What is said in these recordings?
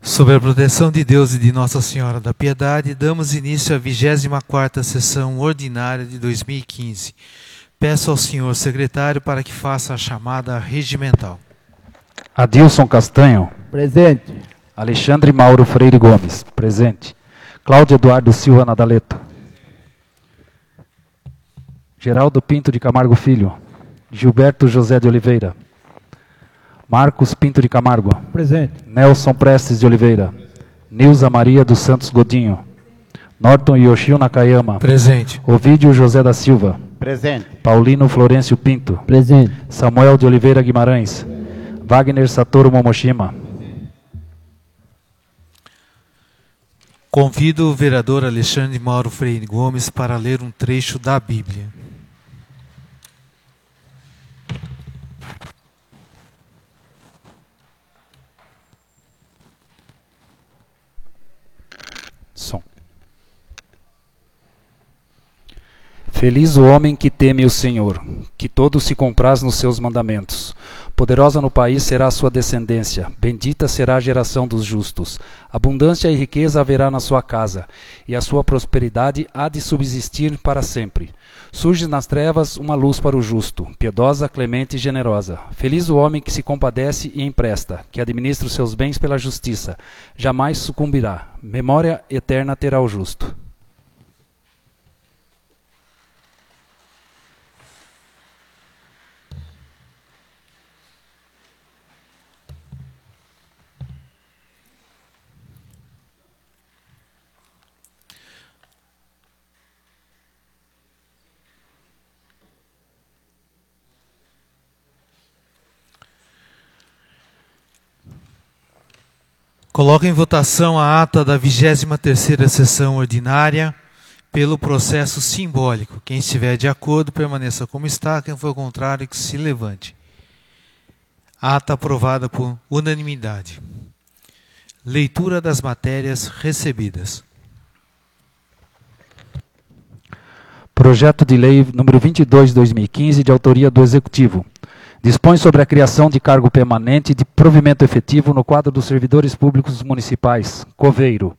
Sob a proteção de Deus e de Nossa Senhora da Piedade, damos início à 24ª sessão ordinária de 2015. Peço ao senhor secretário para que faça a chamada regimental. Adilson Castanho. Presente. Alexandre Mauro Freire Gomes. Presente. Cláudio Eduardo Silva Nadaleto. Geraldo Pinto de Camargo Filho. Gilberto José de Oliveira. Marcos Pinto de Camargo. Presente. Nelson Prestes de Oliveira. Nilza Maria dos Santos Godinho. Norton Yoshio Nakayama. Presente. Ovídio José da Silva. Presente. Paulino Florencio Pinto. Presente. Samuel de Oliveira Guimarães. Wagner Satoru Momoshima. Convido o vereador Alexandre Mauro Freire Gomes para ler um trecho da Bíblia. Som. Feliz o homem que teme o Senhor, que todo se compraz nos seus mandamentos. Poderosa no país será a sua descendência, bendita será a geração dos justos. Abundância e riqueza haverá na sua casa, e a sua prosperidade há de subsistir para sempre. Surge nas trevas uma luz para o justo, piedosa, clemente e generosa. Feliz o homem que se compadece e empresta, que administra os seus bens pela justiça. Jamais sucumbirá. Memória eterna terá o justo. Coloco em votação a ata da 23ª sessão ordinária pelo processo simbólico. Quem estiver de acordo, permaneça como está. Quem for contrário, que se levante. Ata aprovada por unanimidade. Leitura das matérias recebidas. Projeto de lei número 22/2015, de autoria do Executivo. Dispõe sobre a criação de cargo permanente de provimento efetivo no quadro dos servidores públicos municipais, Coveiro.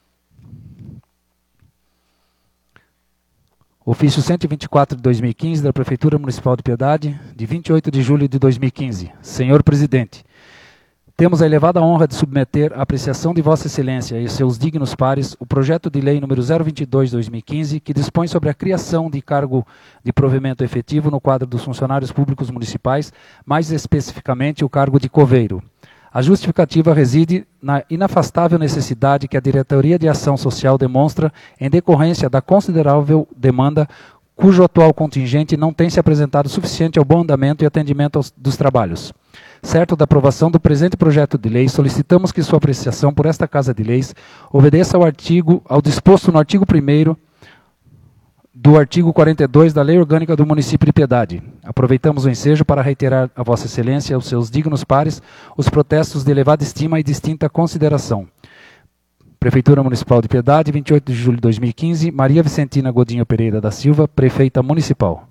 Ofício 124 de 2015 da Prefeitura Municipal de Piedade, de 28 de julho de 2015. Senhor Presidente, temos a elevada honra de submeter à apreciação de Vossa Excelência e seus dignos pares o projeto de lei número 022/2015, que dispõe sobre a criação de cargo de provimento efetivo no quadro dos funcionários públicos municipais, mais especificamente o cargo de coveiro. A justificativa reside na inafastável necessidade que a Diretoria de Ação Social demonstra em decorrência da considerável demanda cujo atual contingente não tem se apresentado suficiente ao bom andamento e atendimento dos trabalhos. Certo da aprovação do presente projeto de lei, solicitamos que sua apreciação por esta Casa de Leis obedeça ao disposto no artigo 1º do artigo 42 da Lei Orgânica do Município de Piedade. Aproveitamos o ensejo para reiterar a Vossa Excelência e aos seus dignos pares os protestos de elevada estima e distinta consideração. Prefeitura Municipal de Piedade, 28 de julho de 2015, Maria Vicentina Godinho Pereira da Silva, Prefeita Municipal.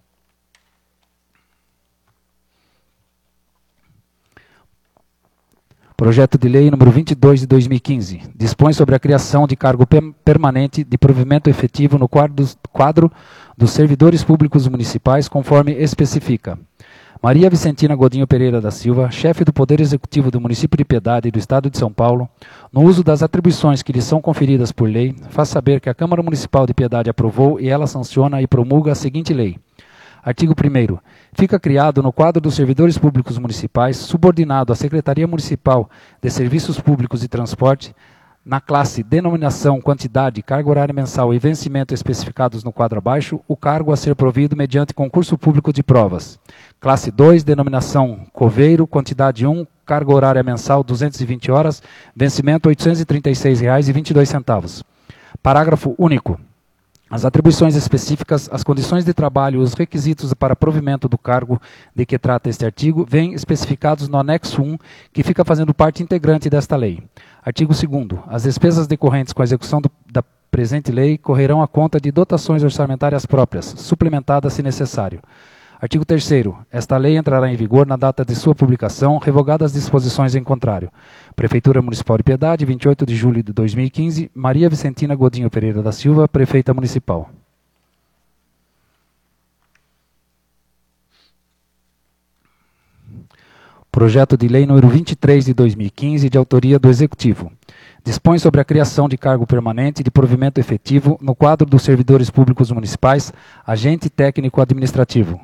Projeto de lei número 22 de 2015. Dispõe sobre a criação de cargo permanente de provimento efetivo no quadro dos servidores públicos municipais, conforme especifica. Maria Vicentina Godinho Pereira da Silva, chefe do Poder Executivo do Município de Piedade e do Estado de São Paulo, no uso das atribuições que lhe são conferidas por lei, faz saber que a Câmara Municipal de Piedade aprovou e ela sanciona e promulga a seguinte lei. Artigo 1º. Fica criado no quadro dos servidores públicos municipais, subordinado à Secretaria Municipal de Serviços Públicos e Transporte, na classe Denominação, Quantidade, Carga Horária Mensal e Vencimento especificados no quadro abaixo, o cargo a ser provido mediante concurso público de provas. Classe 2, Denominação Coveiro, Quantidade 1, Carga Horária Mensal 220 horas, Vencimento R$ 836,22. Parágrafo único. As atribuições específicas, as condições de trabalho e os requisitos para provimento do cargo de que trata este artigo vêm especificados no anexo 1, que fica fazendo parte integrante desta lei. Artigo 2º. As despesas decorrentes com a execução da presente lei correrão à conta de dotações orçamentárias próprias, suplementadas se necessário. Artigo 3º. Esta lei entrará em vigor na data de sua publicação, revogadas as disposições em contrário. Prefeitura Municipal de Piedade, 28 de julho de 2015, Maria Vicentina Godinho Pereira da Silva, Prefeita Municipal. Projeto de Lei número 23 de 2015, de autoria do Executivo. Dispõe sobre a criação de cargo permanente de provimento efetivo no quadro dos servidores públicos municipais, agente técnico administrativo.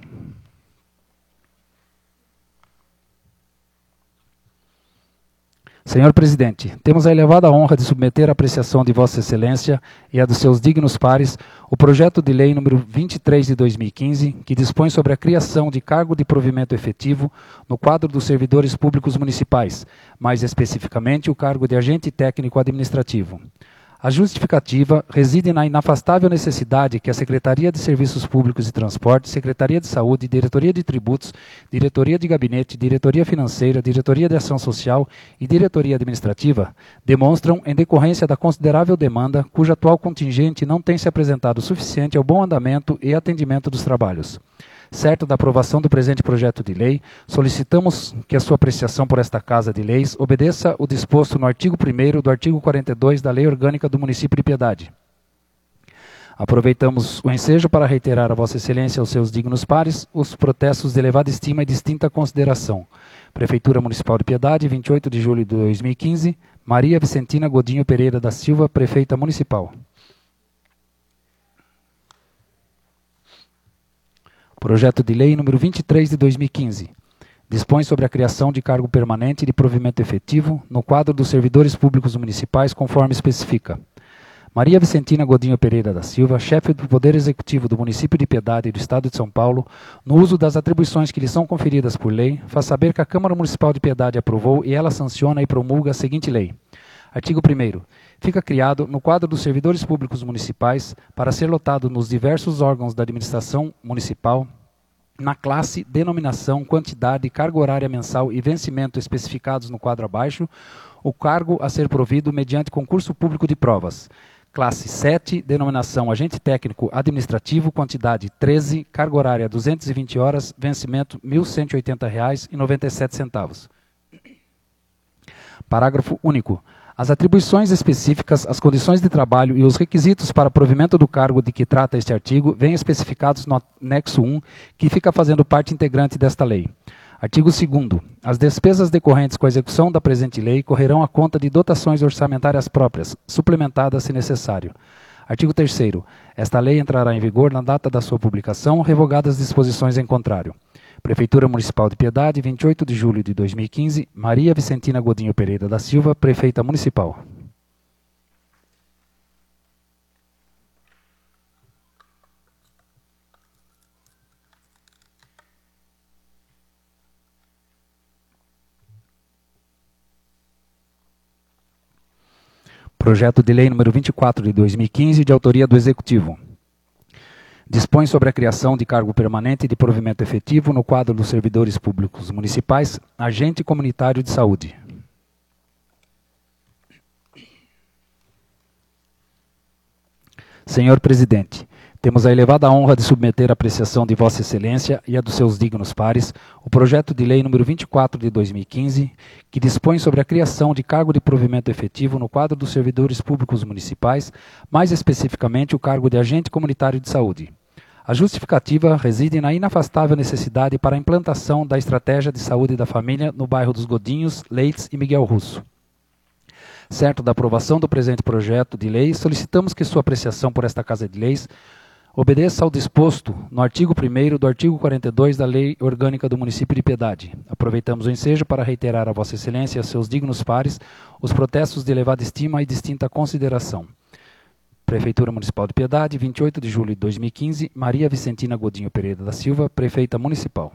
Senhor Presidente, temos a elevada honra de submeter à apreciação de Vossa Excelência e a dos seus dignos pares o projeto de lei número 23 de 2015, que dispõe sobre a criação de cargo de provimento efetivo no quadro dos servidores públicos municipais, mais especificamente o cargo de agente técnico administrativo. A justificativa reside na inafastável necessidade que a Secretaria de Serviços Públicos e Transporte, Secretaria de Saúde, Diretoria de Tributos, Diretoria de Gabinete, Diretoria Financeira, Diretoria de Ação Social e Diretoria Administrativa demonstram em decorrência da considerável demanda, cujo atual contingente não tem se apresentado suficiente ao bom andamento e atendimento dos trabalhos. Certo da aprovação do presente projeto de lei, solicitamos que a sua apreciação por esta Casa de Leis obedeça o disposto no artigo 1º do artigo 42 da Lei Orgânica do Município de Piedade. Aproveitamos o ensejo para reiterar a Vossa Excelência e aos seus dignos pares os protestos de elevada estima e distinta consideração. Prefeitura Municipal de Piedade, 28 de julho de 2015, Maria Vicentina Godinho Pereira da Silva, Prefeita Municipal. Projeto de Lei número 23 de 2015. Dispõe sobre a criação de cargo permanente de provimento efetivo no quadro dos servidores públicos municipais, conforme especifica. Maria Vicentina Godinho Pereira da Silva, chefe do Poder Executivo do município de Piedade e do Estado de São Paulo, no uso das atribuições que lhe são conferidas por lei, faz saber que a Câmara Municipal de Piedade aprovou e ela sanciona e promulga a seguinte lei. Artigo 1º. Fica criado, no quadro dos servidores públicos municipais, para ser lotado nos diversos órgãos da administração municipal, na classe, denominação, quantidade, carga horária mensal e vencimento especificados no quadro abaixo, o cargo a ser provido mediante concurso público de provas. Classe 7, denominação agente técnico administrativo, quantidade 13, carga horária 220 horas, vencimento R$ 1.180,97. Parágrafo único. As atribuições específicas, as condições de trabalho e os requisitos para provimento do cargo de que trata este artigo vêm especificados no anexo 1, que fica fazendo parte integrante desta lei. Artigo 2º. As despesas decorrentes com a execução da presente lei correrão à conta de dotações orçamentárias próprias, suplementadas se necessário. Artigo 3º. Esta lei entrará em vigor na data da sua publicação, revogadas as disposições em contrário. Prefeitura Municipal de Piedade, 28 de julho de 2015, Maria Vicentina Godinho Pereira da Silva, Prefeita Municipal. Projeto de Lei número 24 de 2015, de autoria do Executivo. Dispõe sobre a criação de cargo permanente de provimento efetivo no quadro dos servidores públicos municipais, agente comunitário de saúde. Senhor Presidente, temos a elevada honra de submeter à apreciação de Vossa Excelência e a dos seus dignos pares o projeto de lei número 24 de 2015, que dispõe sobre a criação de cargo de provimento efetivo no quadro dos servidores públicos municipais, mais especificamente o cargo de agente comunitário de saúde. A justificativa reside na inafastável necessidade para a implantação da estratégia de saúde da família no bairro dos Godinhos, Leites e Miguel Russo. Certo da aprovação do presente projeto de lei, solicitamos que sua apreciação por esta Casa de Leis obedeça ao disposto no artigo 1º do artigo 42 da Lei Orgânica do Município de Piedade. Aproveitamos o ensejo para reiterar a Vossa Excelência e a seus dignos pares os protestos de elevada estima e distinta consideração. Prefeitura Municipal de Piedade, 28 de julho de 2015, Maria Vicentina Godinho Pereira da Silva, Prefeita Municipal.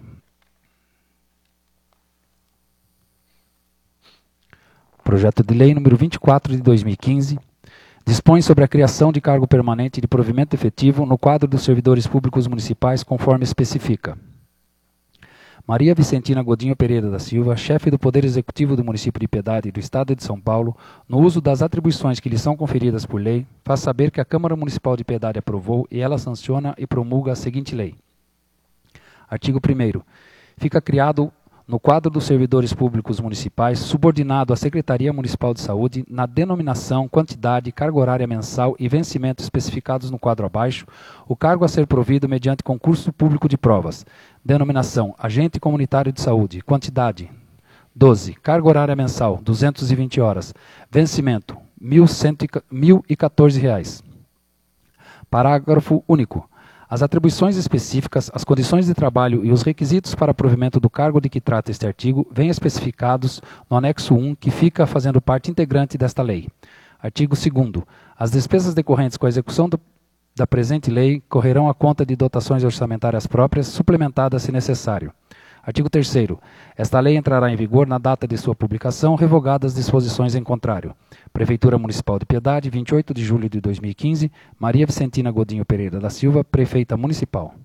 Projeto de Lei número 24 de 2015, dispõe sobre a criação de cargo permanente de provimento efetivo no quadro dos servidores públicos municipais, conforme especifica. Maria Vicentina Godinho Pereira da Silva, chefe do Poder Executivo do município de Piedade e do Estado de São Paulo, no uso das atribuições que lhe são conferidas por lei, faz saber que a Câmara Municipal de Piedade aprovou e ela sanciona e promulga a seguinte lei. Artigo 1º. Fica criado no quadro dos servidores públicos municipais, subordinado à Secretaria Municipal de Saúde, na denominação, quantidade, carga horária mensal e vencimento especificados no quadro abaixo, o cargo a ser provido mediante concurso público de provas. Denominação: Agente Comunitário de Saúde. Quantidade: 12. Carga horária mensal: 220 horas. Vencimento: R$ 1.014. Parágrafo único. As atribuições específicas, as condições de trabalho e os requisitos para provimento do cargo de que trata este artigo vêm especificados no anexo 1, que fica fazendo parte integrante desta lei. Artigo 2º. As despesas decorrentes com a execução da presente lei correrão à conta de dotações orçamentárias próprias, suplementadas se necessário. Artigo 3º. Esta lei entrará em vigor na data de sua publicação, revogadas as disposições em contrário. Prefeitura Municipal de Piedade, 28 de julho de 2015, Maria Vicentina Godinho Pereira da Silva, Prefeita Municipal.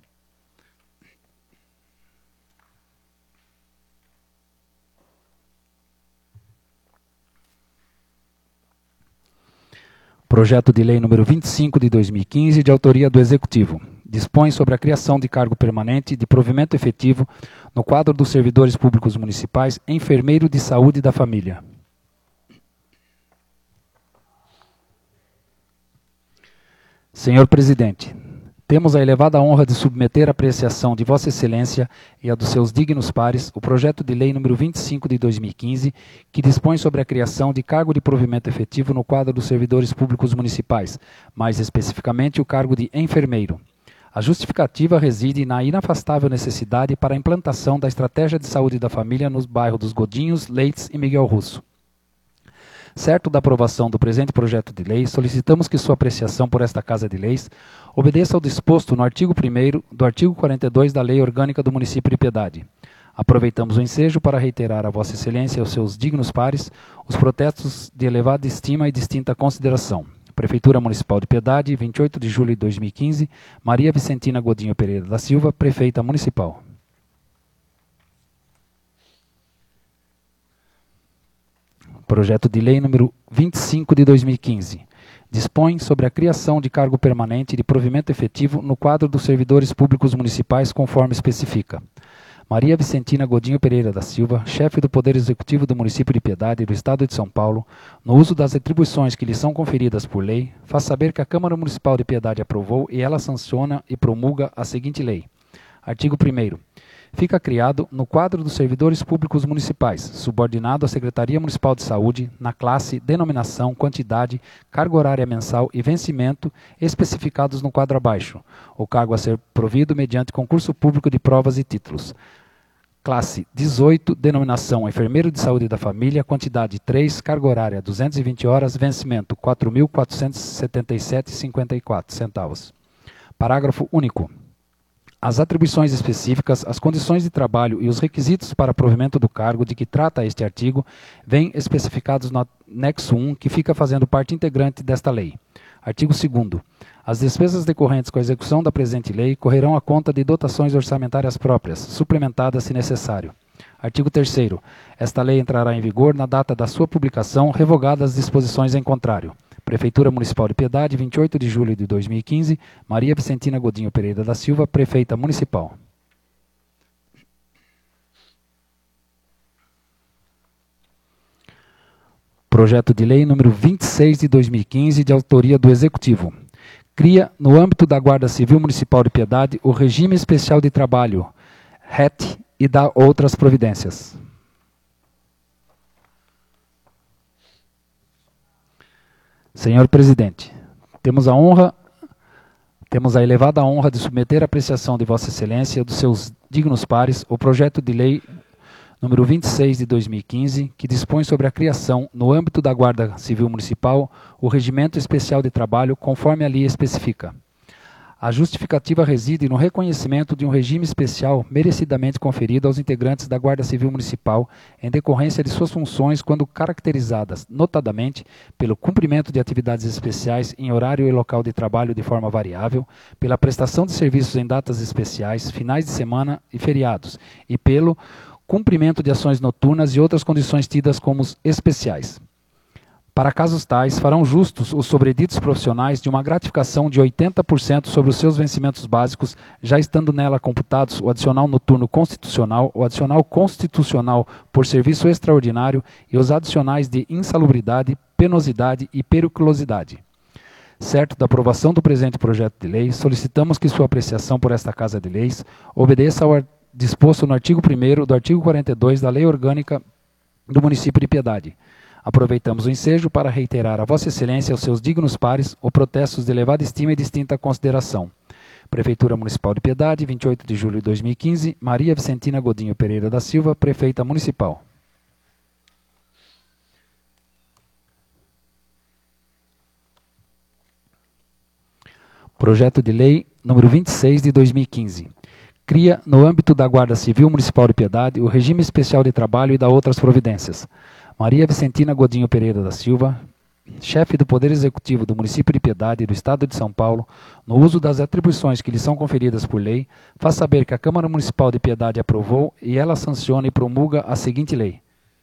Projeto de Lei número 25 de 2015, de autoria do Executivo. Dispõe sobre a criação de cargo permanente de provimento efetivo no quadro dos servidores públicos municipais, enfermeiro de saúde da família. Senhor Presidente, temos a elevada honra de submeter à apreciação de Vossa Excelência e a dos seus dignos pares o projeto de lei número 25 de 2015, que dispõe sobre a criação de cargo de provimento efetivo no quadro dos servidores públicos municipais, mais especificamente o cargo de enfermeiro. A justificativa reside na inafastável necessidade para a implantação da estratégia de saúde da família nos bairros dos Godinhos, Leites e Miguel Russo. Certo da aprovação do presente projeto de lei, solicitamos que sua apreciação por esta Casa de Leis obedeça ao disposto no artigo 1º do artigo 42 da Lei Orgânica do Município de Piedade. Aproveitamos o ensejo para reiterar a Vossa Excelência e aos seus dignos pares os protestos de elevada estima e distinta consideração. Prefeitura Municipal de Piedade, 28 de julho de 2015, Maria Vicentina Godinho Pereira da Silva, Prefeita Municipal. Projeto de Lei número 25 de 2015. Dispõe sobre a criação de cargo permanente de provimento efetivo no quadro dos servidores públicos municipais, conforme especifica. Maria Vicentina Godinho Pereira da Silva, chefe do Poder Executivo do Município de Piedade e do Estado de São Paulo, no uso das atribuições que lhe são conferidas por lei, faz saber que a Câmara Municipal de Piedade aprovou e ela sanciona e promulga a seguinte lei. Artigo 1º. Fica criado, no quadro dos servidores públicos municipais, subordinado à Secretaria Municipal de Saúde, na classe, denominação, quantidade, carga horária mensal e vencimento especificados no quadro abaixo, o cargo a ser provido mediante concurso público de provas e títulos. Classe 18, denominação enfermeiro de saúde da família, quantidade 3, carga horária 220 horas, vencimento R$ 4.477,54. Parágrafo único. As atribuições específicas, as condições de trabalho e os requisitos para provimento do cargo de que trata este artigo vêm especificados no anexo 1, que fica fazendo parte integrante desta lei. Artigo 2º. As despesas decorrentes com a execução da presente lei correrão à conta de dotações orçamentárias próprias, suplementadas se necessário. Artigo 3º. Esta lei entrará em vigor na data da sua publicação, revogadas as disposições em contrário. Prefeitura Municipal de Piedade, 28 de julho de 2015, Maria Vicentina Godinho Pereira da Silva, Prefeita Municipal. Projeto de Lei número 26 de 2015, de autoria do Executivo. Cria, no âmbito da Guarda Civil Municipal de Piedade, o Regime Especial de Trabalho, RET, e dá outras providências. Senhor Presidente, temos a elevada honra de submeter à apreciação de Vossa Excelência e dos seus dignos pares o projeto de lei número 26 de 2015, que dispõe sobre a criação, no âmbito da Guarda Civil Municipal, o Regimento Especial de Trabalho, conforme a lei especifica. A justificativa reside no reconhecimento de um regime especial merecidamente conferido aos integrantes da Guarda Civil Municipal em decorrência de suas funções quando caracterizadas, notadamente, pelo cumprimento de atividades especiais em horário e local de trabalho de forma variável, pela prestação de serviços em datas especiais, finais de semana e feriados, e pelo cumprimento de ações noturnas e outras condições tidas como especiais. Para casos tais, farão justos os sobreditos profissionais de uma gratificação de 80% sobre os seus vencimentos básicos, já estando nela computados o adicional noturno constitucional, o adicional constitucional por serviço extraordinário e os adicionais de insalubridade, penosidade e periculosidade. Certo da aprovação do presente projeto de lei, solicitamos que sua apreciação por esta Casa de Leis obedeça ao disposto no artigo 1º do artigo 42 da Lei Orgânica do Município de Piedade. Aproveitamos o ensejo para reiterar a Vossa Excelência e aos seus dignos pares o protestos de elevada estima e distinta consideração. Prefeitura Municipal de Piedade, 28 de julho de 2015, Maria Vicentina Godinho Pereira da Silva, Prefeita Municipal. Projeto de Lei número 26 de 2015. Cria, no âmbito da Guarda Civil Municipal de Piedade, o regime especial de trabalho e da outras providências. Maria Vicentina Godinho Pereira da Silva, chefe do Poder Executivo do Município de Piedade e do Estado de São Paulo, no uso das atribuições que lhe são conferidas por lei, faz saber que a Câmara Municipal de Piedade aprovou e ela sanciona e promulga a seguinte lei.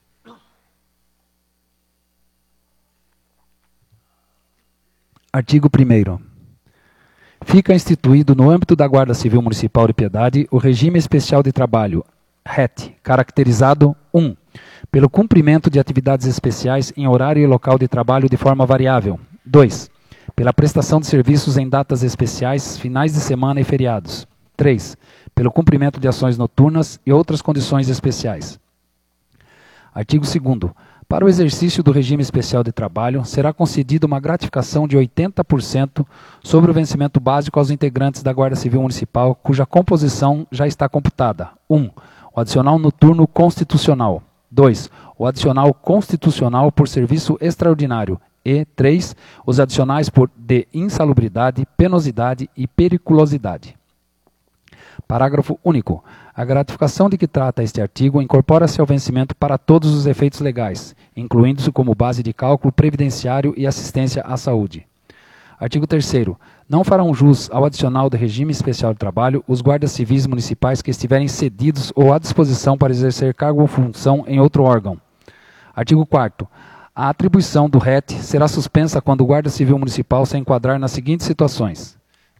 Artigo 1º. Fica instituído no âmbito da Guarda Civil Municipal de Piedade o regime especial de trabalho, RET, caracterizado 1. Pelo cumprimento de atividades especiais em horário e local de trabalho de forma variável. 2. Pela prestação de serviços em datas especiais, finais de semana e feriados. 3. Pelo cumprimento de ações noturnas e outras condições especiais. Artigo 2º. Para o exercício do regime especial de trabalho, será concedida uma gratificação de 80% sobre o vencimento básico aos integrantes da Guarda Civil Municipal, cuja composição já está computada. 1. O adicional noturno constitucional. 2. O adicional constitucional por serviço extraordinário. E 3. Os adicionais de insalubridade, penosidade e periculosidade. Parágrafo único. A gratificação de que trata este artigo incorpora-se ao vencimento para todos os efeitos legais, incluindo-se como base de cálculo previdenciário e assistência à saúde. Artigo 3º. Não farão jus ao adicional de regime especial de trabalho os guardas civis municipais que estiverem cedidos ou à disposição para exercer cargo ou função em outro órgão. Artigo 4º. A atribuição do RET será suspensa quando o guarda civil municipal se enquadrar nas seguintes situações.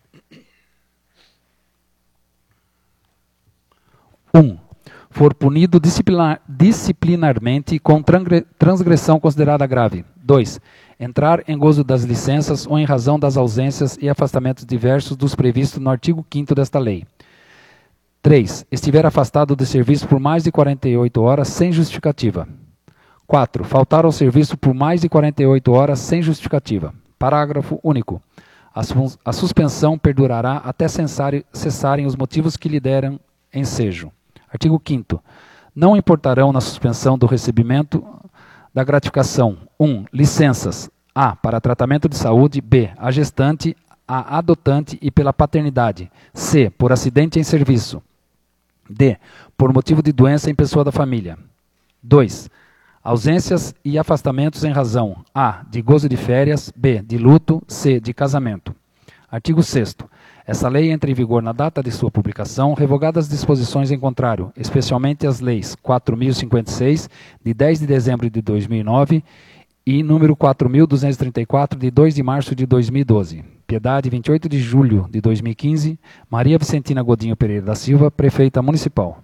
1. For punido disciplinarmente com transgressão considerada grave. 2. Entrar em gozo das licenças ou em razão das ausências e afastamentos diversos dos previstos no artigo 5º desta lei. 3. Estiver afastado de serviço por mais de 48 horas sem justificativa. 4. Faltar ao serviço por mais de 48 horas sem justificativa. Parágrafo único. A suspensão perdurará até cessarem os motivos que lhe deram ensejo. Artigo 5º. Não importarão na suspensão do recebimento da gratificação 1. Licenças. A. Para tratamento de saúde. B. A gestante, a adotante e pela paternidade. C. Por acidente em serviço. D. Por motivo de doença em pessoa da família. 2. Ausências e afastamentos em razão A. De gozo de férias. B. De luto. C. De casamento. Artigo 6º. Essa lei entra em vigor na data de sua publicação, revogadas as disposições em contrário, especialmente as leis 4.056, de 10 de dezembro de 2009, e número 4.234, de 2 de março de 2012. Piedade, 28 de julho de 2015, Maria Vicentina Godinho Pereira da Silva, Prefeita Municipal.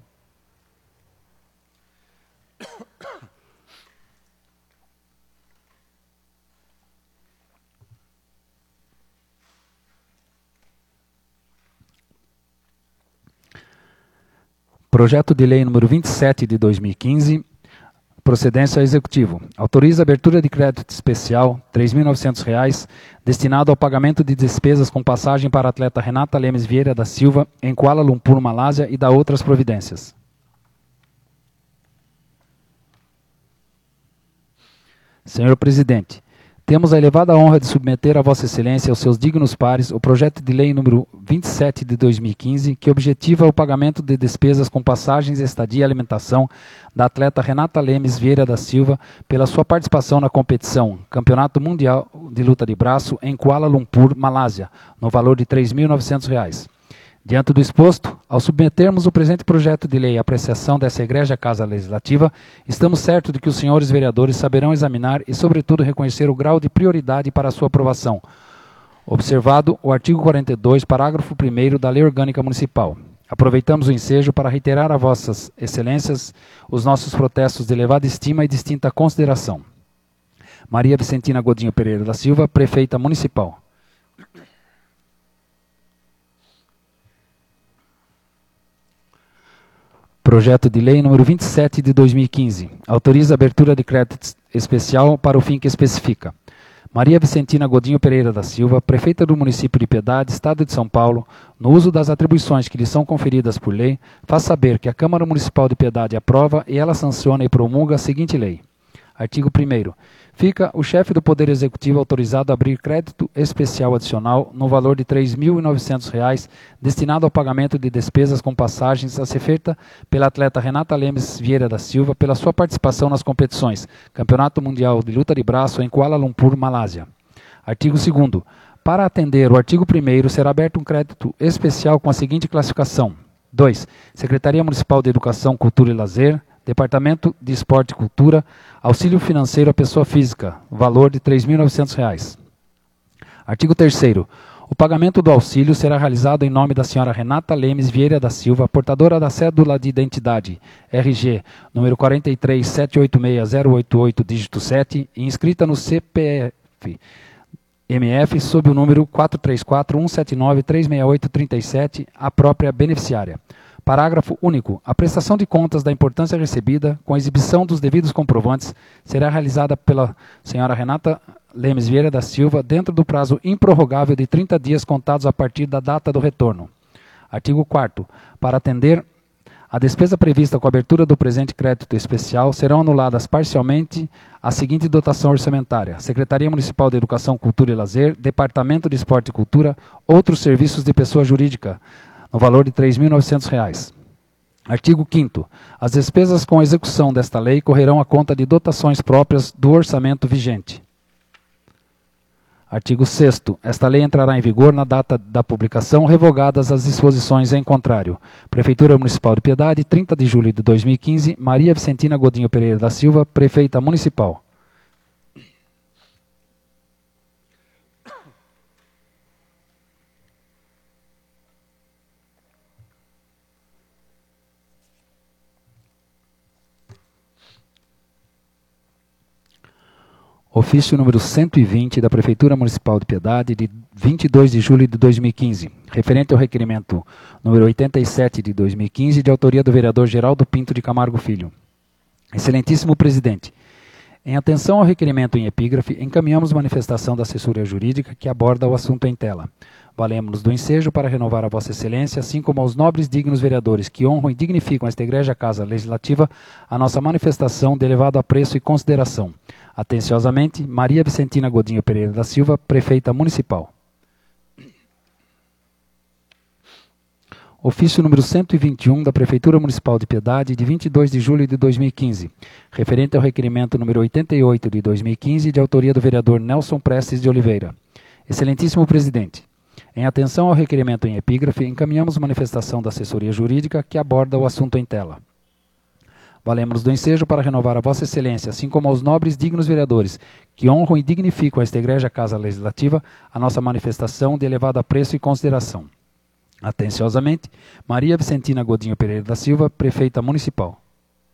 Projeto de Lei número 27 de 2015, procedência ao Executivo. Autoriza a abertura de crédito especial, R$ 3.900, destinado ao pagamento de despesas com passagem para a atleta Renata Lemes Vieira da Silva, em Kuala Lumpur, Malásia, e da outras providências. Senhor Presidente, temos a elevada honra de submeter a Vossa Excelência e aos seus dignos pares o projeto de lei número 27 de 2015, que objetiva o pagamento de despesas com passagens, estadia e alimentação da atleta Renata Lemes Vieira da Silva pela sua participação na competição Campeonato Mundial de Luta de Braço em Kuala Lumpur, Malásia, no valor de R$ 3.900. Diante do exposto, ao submetermos o presente projeto de lei à apreciação dessa egrégia Casa Legislativa, estamos certos de que os senhores vereadores saberão examinar e, sobretudo, reconhecer o grau de prioridade para a sua aprovação. Observado o artigo 42, parágrafo 1º da Lei Orgânica Municipal. Aproveitamos o ensejo para reiterar a vossas excelências os nossos protestos de elevada estima e distinta consideração. Maria Vicentina Godinho Pereira da Silva, Prefeita Municipal. Projeto de Lei número 27 de 2015. Autoriza a abertura de crédito especial para o fim que especifica. Maria Vicentina Godinho Pereira da Silva, Prefeita do município de Piedade, Estado de São Paulo, no uso das atribuições que lhe são conferidas por lei, faz saber que a Câmara Municipal de Piedade aprova e ela sanciona e promulga a seguinte lei. Artigo 1º. Fica o chefe do Poder Executivo autorizado a abrir crédito especial adicional no valor de R$ 3.900 destinado ao pagamento de despesas com passagens a ser feita pela atleta Renata Lemes Vieira da Silva pela sua participação nas competições Campeonato Mundial de Luta de Braço em Kuala Lumpur, Malásia. Artigo 2º. Para atender o artigo 1º, será aberto um crédito especial com a seguinte classificação. 2. Secretaria Municipal de Educação, Cultura e Lazer, Departamento de Esporte e Cultura, auxílio financeiro à pessoa física, valor de R$ 3.900. Artigo 3º. O pagamento do auxílio será realizado em nome da senhora Renata Lemes Vieira da Silva, portadora da cédula de identidade, RG, número 43786-088, dígito 7, e inscrita no CPF, MF, sob o número 434-179-368-37, a própria beneficiária. Parágrafo único. A prestação de contas da importância recebida, com a exibição dos devidos comprovantes, será realizada pela senhora Renata Lemes Vieira da Silva dentro do prazo improrrogável de 30 dias contados a partir da data do retorno. Artigo 4º. Para atender a despesa prevista com a abertura do presente crédito especial, serão anuladas parcialmente a seguinte dotação orçamentária: Secretaria Municipal de Educação, Cultura e Lazer, Departamento de Esporte e Cultura, outros serviços de pessoa jurídica, no valor de R$ 3.900. Artigo 5º. As despesas com a execução desta lei correrão à conta de dotações próprias do orçamento vigente. Artigo 6º. Esta lei entrará em vigor na data da publicação, revogadas as disposições em contrário. Prefeitura Municipal de Piedade, 30 de julho de 2015, Maria Vicentina Godinho Pereira da Silva, Prefeita Municipal. Ofício número 120 da Prefeitura Municipal de Piedade, de 22 de julho de 2015, referente ao requerimento número 87 de 2015, de autoria do vereador Geraldo Pinto de Camargo Filho. Excelentíssimo Presidente, em atenção ao requerimento em epígrafe, encaminhamos manifestação da assessoria jurídica que aborda o assunto em tela. Valemos-nos do ensejo para renovar a Vossa Excelência, assim como aos nobres dignos vereadores que honram e dignificam esta egrégia Casa Legislativa, a nossa manifestação de elevado apreço e consideração. Atenciosamente, Maria Vicentina Godinho Pereira da Silva, Prefeita Municipal. Ofício número 121 da Prefeitura Municipal de Piedade, de 22 de julho de 2015, referente ao requerimento número 88 de 2015, de autoria do vereador Nelson Prestes de Oliveira. Excelentíssimo Presidente, em atenção ao requerimento em epígrafe, encaminhamos manifestação da assessoria jurídica que aborda o assunto em tela. Valemos-nos do ensejo para renovar a Vossa Excelência, assim como aos nobres dignos vereadores que honram e dignificam esta egrégia Casa Legislativa, a nossa manifestação de elevado apreço e consideração. Atenciosamente, Maria Vicentina Godinho Pereira da Silva, Prefeita Municipal.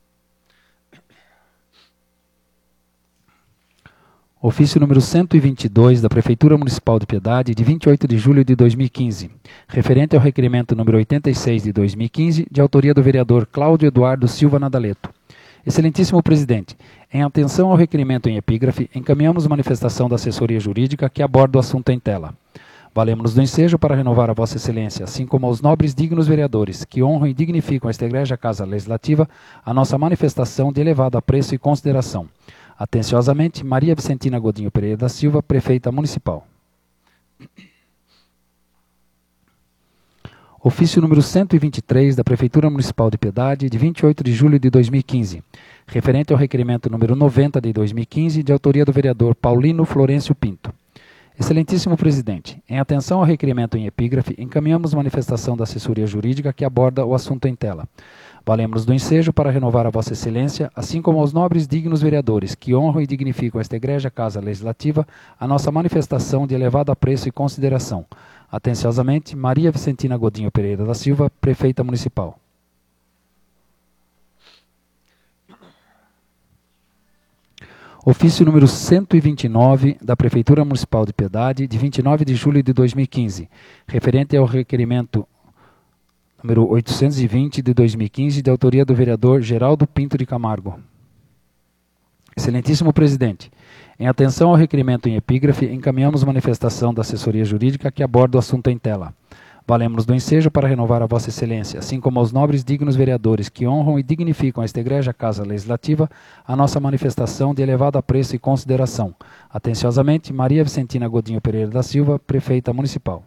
Ofício número 122 da Prefeitura Municipal de Piedade, de 28 de julho de 2015, referente ao requerimento número 86 de 2015, de autoria do vereador Cláudio Eduardo Silva Nadaleto. Excelentíssimo Presidente, em atenção ao requerimento em epígrafe, encaminhamos manifestação da assessoria jurídica que aborda o assunto em tela. Valemos-nos do ensejo para renovar a Vossa Excelência, assim como aos nobres dignos vereadores que honram e dignificam esta egrégia Casa Legislativa, a nossa manifestação de elevado apreço e consideração. Atenciosamente, Maria Vicentina Godinho Pereira da Silva, Prefeita Municipal. Ofício número 123 da Prefeitura Municipal de Piedade, de 28 de julho de 2015, referente ao requerimento número 90 de 2015, de autoria do vereador Paulino Florencio Pinto. Excelentíssimo Presidente, em atenção ao requerimento em epígrafe, encaminhamos manifestação da assessoria jurídica que aborda o assunto em tela. Valemos do ensejo para renovar a Vossa Excelência, assim como aos nobres dignos vereadores que honram e dignificam esta egrégia Casa Legislativa, a nossa manifestação de elevado apreço e consideração. Atenciosamente, Maria Vicentina Godinho Pereira da Silva, Prefeita Municipal. Ofício número 129 da Prefeitura Municipal de Piedade, de 29 de julho de 2015, referente ao requerimento número 820 de 2015, de autoria do vereador Geraldo Pinto de Camargo. Excelentíssimo Presidente, em atenção ao requerimento em epígrafe, encaminhamos manifestação da assessoria jurídica que aborda o assunto em tela. Valemos do ensejo para renovar a Vossa Excelência, assim como aos nobres dignos vereadores que honram e dignificam esta egrégia Casa Legislativa, a nossa manifestação de elevado apreço e consideração. Atenciosamente, Maria Vicentina Godinho Pereira da Silva, Prefeita Municipal.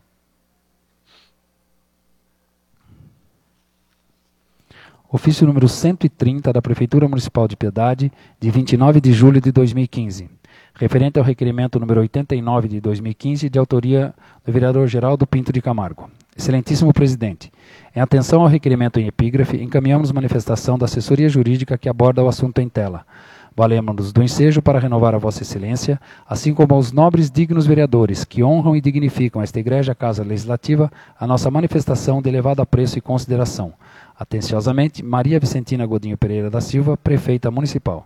Ofício número 130 da Prefeitura Municipal de Piedade, de 29 de julho de 2015, referente ao requerimento número 89 de 2015, de autoria do vereador Geraldo Pinto de Camargo. Excelentíssimo Presidente, em atenção ao requerimento em epígrafe, encaminhamos manifestação da assessoria jurídica que aborda o assunto em tela. Valemos-nos do ensejo para renovar a Vossa Excelência, assim como aos nobres dignos vereadores que honram e dignificam esta egrégia Casa Legislativa, a nossa manifestação de elevado apreço e consideração. Atenciosamente, Maria Vicentina Godinho Pereira da Silva, Prefeita Municipal.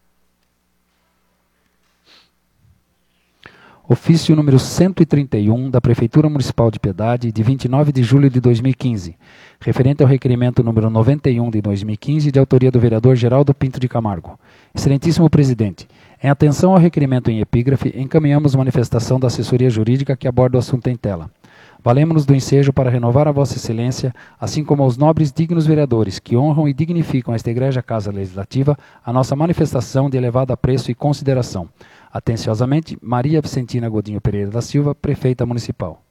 Ofício número 131 da Prefeitura Municipal de Piedade, de 29 de julho de 2015, referente ao requerimento número 91 de 2015, de autoria do vereador Geraldo Pinto de Camargo. Excelentíssimo Presidente, em atenção ao requerimento em epígrafe, encaminhamos manifestação da assessoria jurídica que aborda o assunto em tela. Valemos-nos do ensejo para renovar a Vossa Excelência, assim como aos nobres dignos vereadores que honram e dignificam esta egrégia Casa Legislativa, a nossa manifestação de elevado apreço e consideração. Atenciosamente, Maria Vicentina Godinho Pereira da Silva, Prefeita Municipal.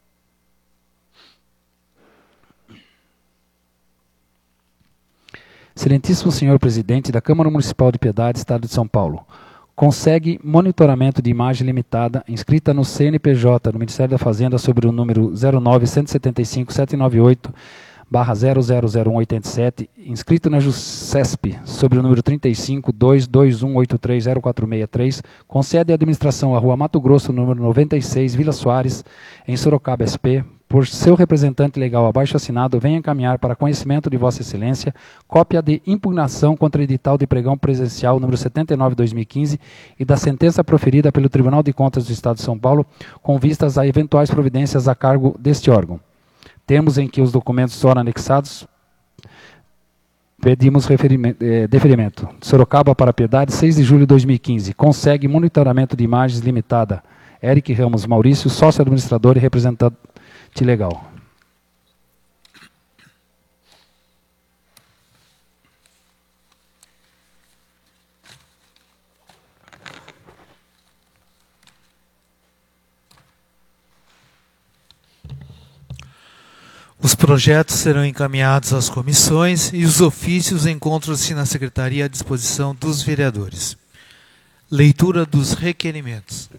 Excelentíssimo Senhor Presidente da Câmara Municipal de Piedade, Estado de São Paulo, consegue monitoramento de imagem limitada inscrita no CNPJ do Ministério da Fazenda sobre o número 09-175-798/000187, inscrito na JUSCESP sobre o número 35-22183-0463, concede a administração à Rua Mato Grosso, número 96, Vila Soares, em Sorocaba, SP, por seu representante legal abaixo assinado, venha encaminhar para conhecimento de Vossa Excelência cópia de impugnação contra o edital de pregão presencial número 79/2015 e da sentença proferida pelo Tribunal de Contas do Estado de São Paulo com vistas a eventuais providências a cargo deste órgão. Termos em que os documentos foram anexados, pedimos deferimento. Sorocaba para Piedade, 6 de julho de 2015. Consegue monitoramento de imagens limitada. Eric Ramos Maurício, sócio administrador e representante legal. Os projetos serão encaminhados às comissões e os ofícios encontram-se na Secretaria à disposição dos vereadores. Leitura dos requerimentos.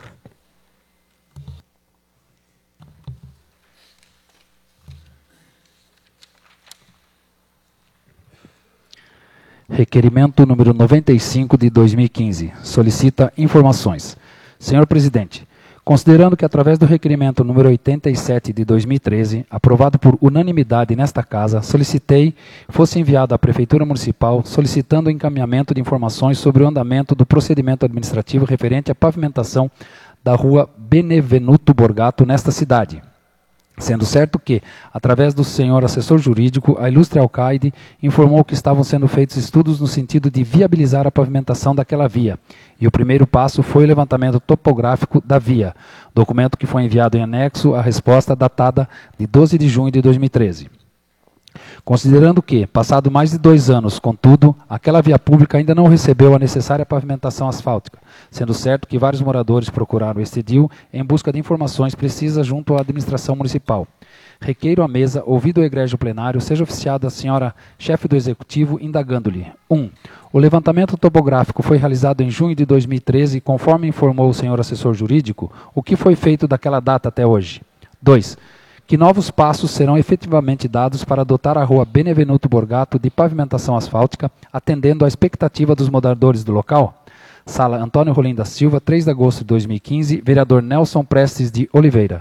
Requerimento número 95 de 2015. Solicita informações. Senhor Presidente, considerando que através do requerimento número 87 de 2013, aprovado por unanimidade nesta Casa, solicitei fosse enviado à Prefeitura Municipal solicitando o encaminhamento de informações sobre o andamento do procedimento administrativo referente à pavimentação da Rua Benevenuto Borgato nesta cidade. Sendo certo que, através do senhor assessor jurídico, a ilustre alcaide informou que estavam sendo feitos estudos no sentido de viabilizar a pavimentação daquela via. E o primeiro passo foi o levantamento topográfico da via, documento que foi enviado em anexo à resposta datada de 12 de junho de 2013. Considerando que, passado mais de 2 anos, contudo, aquela via pública ainda não recebeu a necessária pavimentação asfáltica, sendo certo que vários moradores procuraram este edil em busca de informações precisas junto à administração municipal. Requeiro à mesa, ouvido o egrégio plenário, seja oficiada a senhora chefe do Executivo, indagando-lhe. 1. O levantamento topográfico foi realizado em junho de 2013, conforme informou o senhor assessor jurídico. O que foi feito daquela data até hoje? 2. Que novos passos serão efetivamente dados para dotar a rua Benevenuto Borgato de pavimentação asfáltica, atendendo à expectativa dos moradores do local? Sala Antônio Rolim da Silva, 3 de agosto de 2015, vereador Nelson Prestes de Oliveira.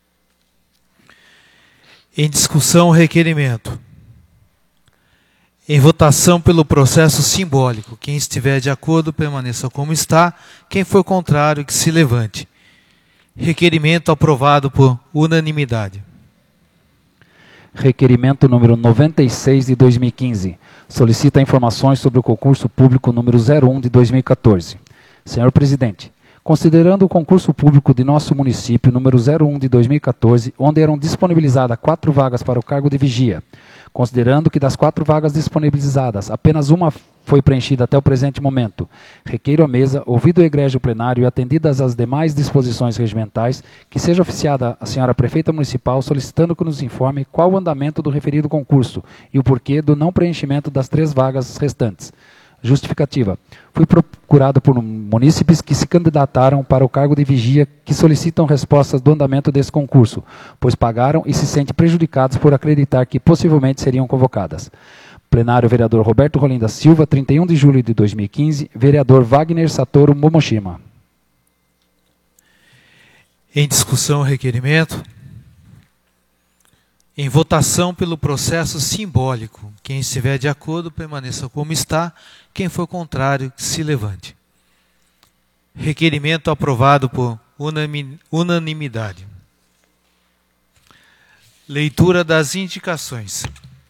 Em discussão, o requerimento. Em votação pelo processo simbólico. Quem estiver de acordo, permaneça como está. Quem for contrário, que se levante. Requerimento aprovado por unanimidade. Requerimento número 96 de 2015. Solicita informações sobre o concurso público número 01 de 2014. Senhor Presidente, considerando o concurso público de nosso município número 01 de 2014, onde eram disponibilizadas 4 vagas para o cargo de vigia, considerando que das 4 vagas disponibilizadas, apenas uma foi preenchida até o presente momento, requeiro à mesa, ouvido o egrégio plenário e atendidas as demais disposições regimentais, que seja oficiada a senhora prefeita municipal solicitando que nos informe qual o andamento do referido concurso e o porquê do não preenchimento das 3 vagas restantes. Justificativa. Fui procurado por munícipes que se candidataram para o cargo de vigia que solicitam respostas do andamento desse concurso, pois pagaram e se sentem prejudicados por acreditar que possivelmente seriam convocadas. Plenário vereador Roberto Rolim da Silva, 31 de julho de 2015, vereador Wagner Satoru Momoshima. Em discussão, o requerimento. Em votação pelo processo simbólico. Quem estiver de acordo, permaneça como está. Quem for contrário, que se levante. Requerimento aprovado por unanimidade. Leitura das indicações.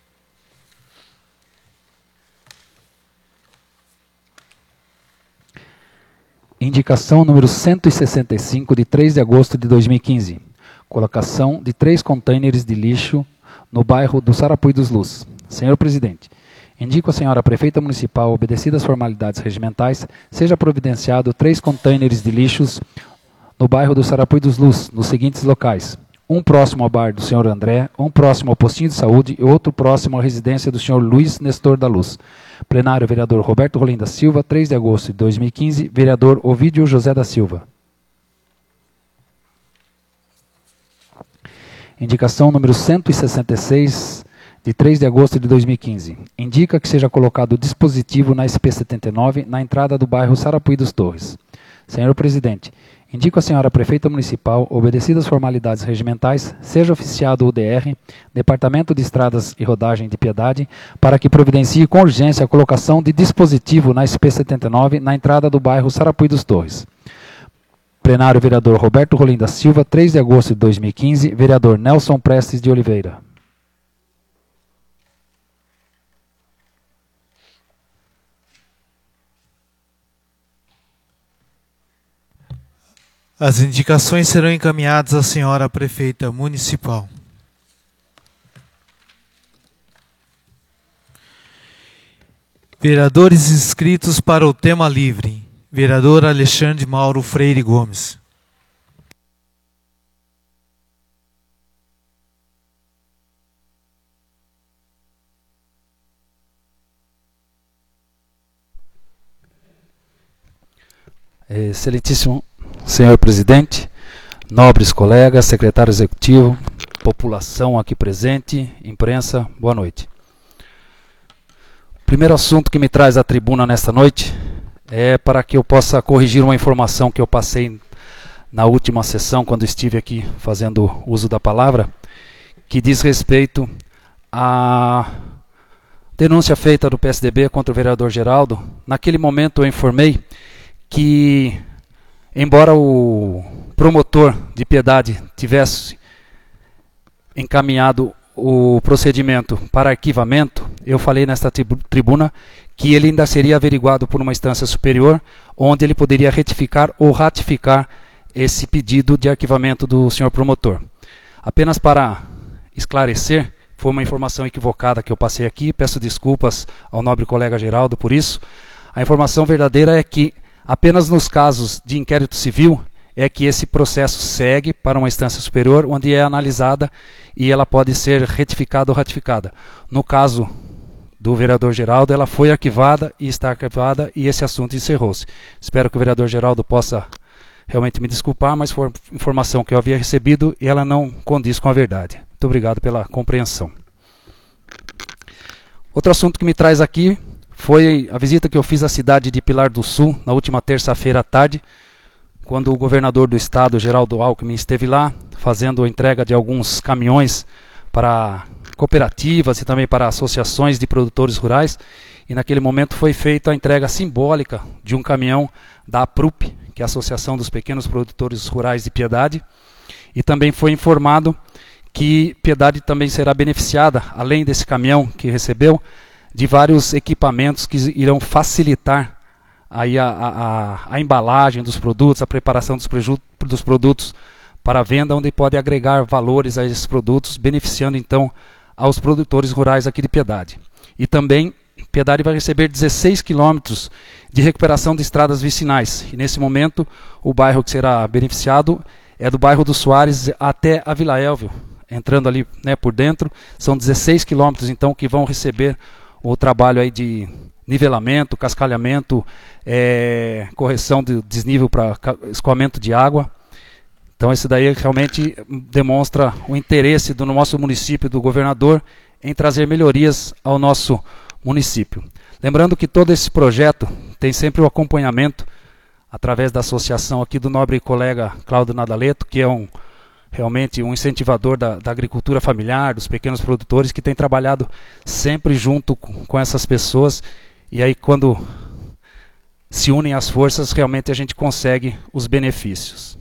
Indicação número 165, de 3 de agosto de 2015. Colocação de 3 contêineres de lixo no bairro do Sarapuí dos Luz. Senhor Presidente, indico à senhora prefeita municipal, obedecidas as formalidades regimentais, seja providenciado 3 contêineres de lixos no bairro do Sarapuí dos Luz, nos seguintes locais. Um próximo ao bar do senhor André, um próximo ao postinho de saúde e outro próximo à residência do senhor Luiz Nestor da Luz. Plenário, vereador Roberto Rolim da Silva, 3 de agosto de 2015, vereador Ovídio José da Silva. Indicação número 166, de 3 de agosto de 2015. Indica que seja colocado o dispositivo na SP-79, na entrada do bairro Sarapuí dos Torres. Senhor Presidente, indico à senhora prefeita municipal, obedecidas as formalidades regimentais, seja oficiado o DR, Departamento de Estradas e Rodagem de Piedade, para que providencie com urgência a colocação de dispositivo na SP-79, na entrada do bairro Sarapuí dos Torres. Plenário vereador Roberto Rolim da Silva, 3 de agosto de 2015, vereador Nelson Prestes de Oliveira. As indicações serão encaminhadas à senhora prefeita municipal. Vereadores inscritos para o tema livre. Vereador Alexandre Mauro Freire Gomes. Excelentíssimo senhor presidente, nobres colegas, secretário executivo, população aqui presente, imprensa, boa noite. O primeiro assunto que me traz à tribuna nesta noite é para que eu possa corrigir uma informação que eu passei na última sessão, quando estive aqui fazendo uso da palavra, que diz respeito à denúncia feita do PSDB contra o vereador Geraldo. Naquele momento eu informei que, embora o promotor de Piedade tivesse encaminhado o procedimento para arquivamento, eu falei nesta tribuna que ele ainda seria averiguado por uma instância superior, onde ele poderia retificar ou ratificar esse pedido de arquivamento do senhor promotor. Apenas para esclarecer, foi uma informação equivocada que eu passei aqui, peço desculpas ao nobre colega Geraldo por isso. A informação verdadeira é que apenas nos casos de inquérito civil é que esse processo segue para uma instância superior, onde é analisada e ela pode ser retificada ou ratificada. No caso do vereador Geraldo, ela foi arquivada e está arquivada e esse assunto encerrou-se. Espero que o vereador Geraldo possa realmente me desculpar, mas foi informação que eu havia recebido e ela não condiz com a verdade. Muito obrigado pela compreensão. Outro assunto que me traz aqui foi a visita que eu fiz à cidade de Pilar do Sul, na última terça-feira à tarde, quando o governador do estado, Geraldo Alckmin, esteve lá, fazendo a entrega de alguns caminhões para cooperativas e também para associações de produtores rurais. E naquele momento foi feita a entrega simbólica de um caminhão da APRUP, que é a Associação dos Pequenos Produtores Rurais de Piedade. E também foi informado que Piedade também será beneficiada, além desse caminhão que recebeu, de vários equipamentos que irão facilitar aí a embalagem dos produtos, a preparação dos produtos para a venda, onde pode agregar valores a esses produtos, beneficiando então aos produtores rurais aqui de Piedade. E também Piedade vai receber 16 quilômetros de recuperação de estradas vicinais. E nesse momento o bairro que será beneficiado é do bairro do Soares até a Vila Elvio, entrando ali, né, por dentro. São 16 quilômetros então que vão receber o trabalho aí de nivelamento, cascalhamento, correção de desnível para escoamento de água. Então esse daí realmente demonstra o interesse do nosso município, do governador, em trazer melhorias ao nosso município. Lembrando que todo esse projeto tem sempre o acompanhamento através da associação aqui do nobre colega Cláudio Nadaleto, que é realmente um incentivador da agricultura familiar, dos pequenos produtores, que tem trabalhado sempre junto com essas pessoas. E aí quando se unem as forças, realmente a gente consegue os benefícios.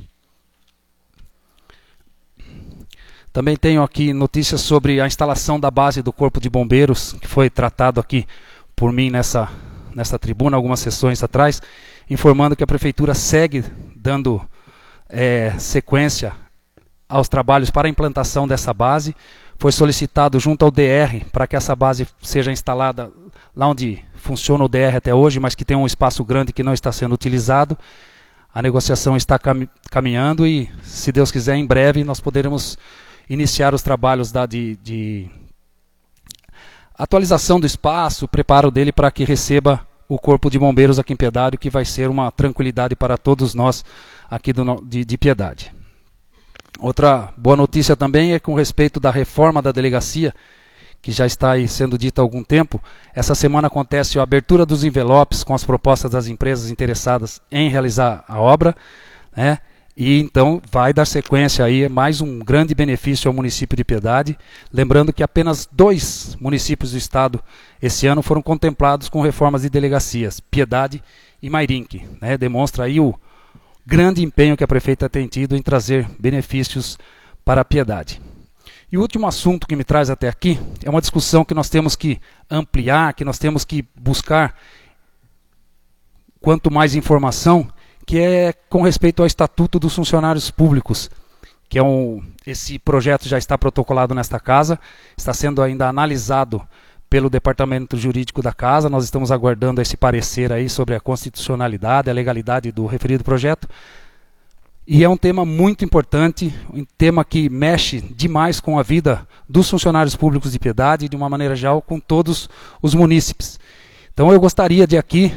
Também tenho aqui notícias sobre a instalação da base do Corpo de Bombeiros, que foi tratado aqui por mim nessa tribuna, algumas sessões atrás, informando que a Prefeitura segue dando sequência aos trabalhos para a implantação dessa base. Foi solicitado junto ao DR para que essa base seja instalada lá onde funciona o DR até hoje, mas que tem um espaço grande que não está sendo utilizado. A negociação está caminhando e, se Deus quiser, em breve nós poderemos iniciar os trabalhos de atualização do espaço, preparo dele para que receba o Corpo de Bombeiros aqui em Piedade, que vai ser uma tranquilidade para todos nós aqui de Piedade. Outra boa notícia também é com respeito da reforma da delegacia, que já está aí sendo dita há algum tempo. Essa semana acontece a abertura dos envelopes com as propostas das empresas interessadas em realizar a obra, né? E então vai dar sequência aí, mais um grande benefício ao município de Piedade. Lembrando que apenas 2 municípios do estado esse ano foram contemplados com reformas de delegacias, Piedade e Mairinque, né? Demonstra aí o grande empenho que a prefeita tem tido em trazer benefícios para a Piedade. E o último assunto que me traz até aqui é uma discussão que nós temos que ampliar, que nós temos que buscar quanto mais informação, que é com respeito ao Estatuto dos Funcionários Públicos, que esse projeto já está protocolado nesta casa, está sendo ainda analisado pelo Departamento Jurídico da Casa. Nós estamos aguardando esse parecer aí sobre a constitucionalidade, a legalidade do referido projeto. E é um tema muito importante, um tema que mexe demais com a vida dos funcionários públicos de Piedade e, de uma maneira geral, com todos os munícipes. Então eu gostaria de aqui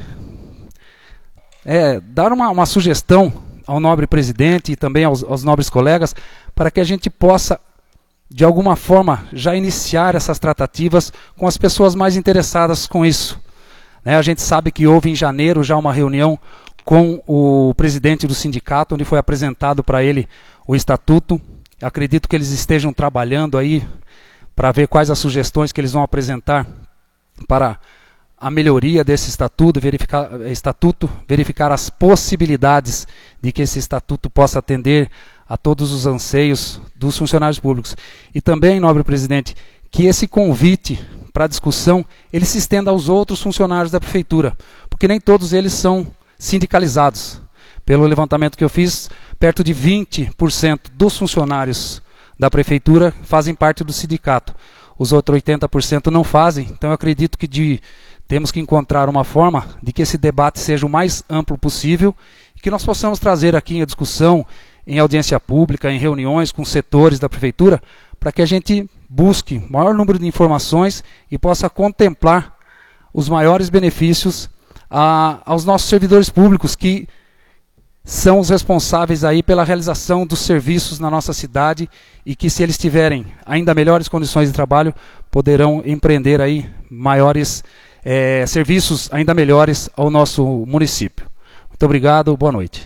dar uma sugestão ao nobre presidente e também aos nobres colegas, para que a gente possa, de alguma forma, já iniciar essas tratativas com as pessoas mais interessadas com isso. A gente sabe que houve em janeiro já uma reunião com o presidente do sindicato, onde foi apresentado para ele o estatuto. Acredito que eles estejam trabalhando aí para ver quais as sugestões que eles vão apresentar para a melhoria desse estatuto, verificar as possibilidades de que esse estatuto possa atender a todos os anseios dos funcionários públicos. E também, nobre presidente, que esse convite para discussão ele se estenda aos outros funcionários da prefeitura, porque nem todos eles são sindicalizados. Pelo levantamento que eu fiz, perto de 20% dos funcionários da prefeitura fazem parte do sindicato. os outros 80% não fazem. Então eu acredito que temos que encontrar uma forma de que esse debate seja o mais amplo possível e que nós possamos trazer aqui a discussão em audiência pública, em reuniões com setores da prefeitura, para que a gente busque o maior número de informações e possa contemplar os maiores benefícios aos nossos servidores públicos, que são os responsáveis aí pela realização dos serviços na nossa cidade e que, se eles tiverem ainda melhores condições de trabalho, poderão empreender aí maiores serviços ainda melhores ao nosso município. Muito obrigado, boa noite.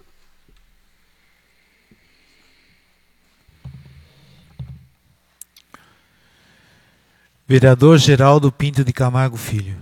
Vereador Geraldo Pinto de Camargo Filho.